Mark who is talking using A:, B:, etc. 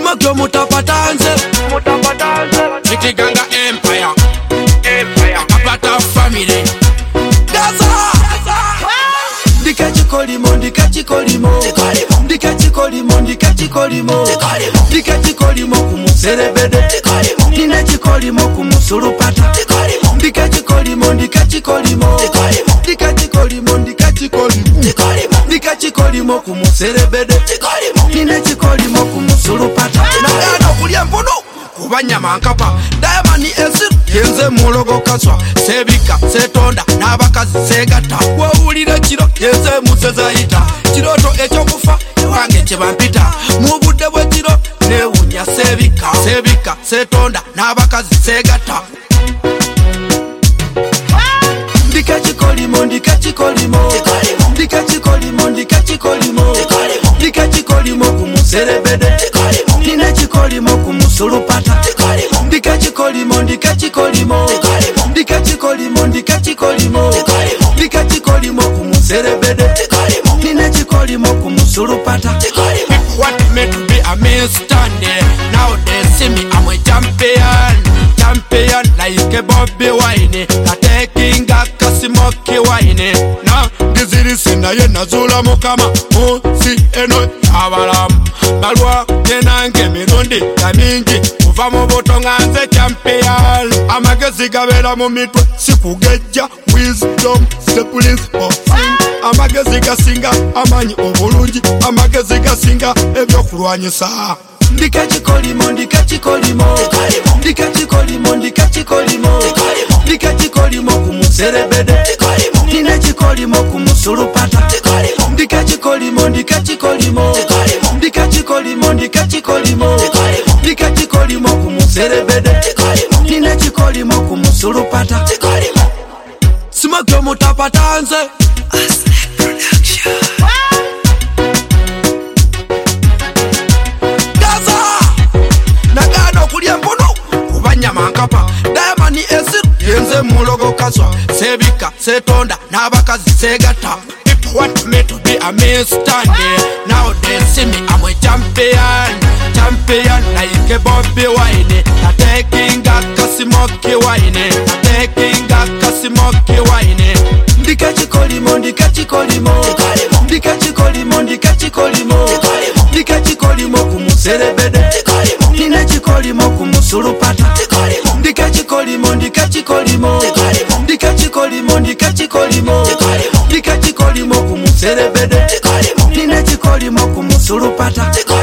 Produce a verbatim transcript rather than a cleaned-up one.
A: Simagyo mutapatanze
B: Chikiganga Empire Empire Apata family
A: Gaza Ndikachikolimo ndikachikolimo Ndikachikolimo ndikachikolimo Ndikachikolimo kumuserebede Nina chikolimo kumusurupata Ndikachikolimo ndikachikolimo Ndikachikolimo ndikachikolimo Ndikachikolimo kumuserebede Nina chikolimo kumusurupata Nagano kulya mpono kubanyama nkapa Diamond esiru yenze mulogo kaswa Sebika setonda n'abakazi segata wawulira kiro yenze musezayita kiroto ekyokufa wange kyebampita mu budde bwe kiro newunya Sebika Sebika setonda n'abakazi segata Ndikachikolimo ndikachikolimo Ndikachikolimo ndikachikolimo Ndikachikolimo kumuserebede Nina chikolimo kumusurupata Ndikachikolimo ndikachikolimo Ndikachikolimo ndikachikolimo Ndikachikolimo kumuserebede Nina chikolimo kumusurupata
B: What meant to be a misstanding Now they see me I'm a champion Champion like a Bobby Wine Taking a Kasimoki Wine Now this is in a Yenazula Mokama Musi eno Avalam Balwa Yenange Mirundi Yamingi Uvamo Botonganze champion Amagezi Gavera Momitwe Sikugeja Wisdom Stepulins of Sing Amagezi Gasinga Amanyi Obulungi Amagezi Gasinga Ebyo Kulwanyisa
A: Ndikachikolimo ndikachikolimo Ndikachikolimo ndikachikolimo Ndikachikolimo kumuserebede Nina chikolimo kumusurupata Ndikachikolimo ndikachikolimo Ndikachikolimo ndikachikolimo Ndikachikolimo kumuserebede Nina chikolimo kumusurupata Simagyo mutapatanze Diamond esiru yenze mulogo kaswa Sebika setonda n'abakazi segata
B: People want me to be a misstanding Now they see me I'm a champion Champion like a Bobby Wine Taking a Kasimoki Wine Taking a Kasimoki Wine
A: Ndikachikolimo ndikachikolimo Ndikachikolimo ndikachikolimo Ndikachikolimo kumuserebede Nina chikolimo kumusurupata Ndikachikolimo ndikachikolimo Ndikachikolimo ndikachikolimo Ndikachikolimo kumuserebede Nina chikolimo kumusurupata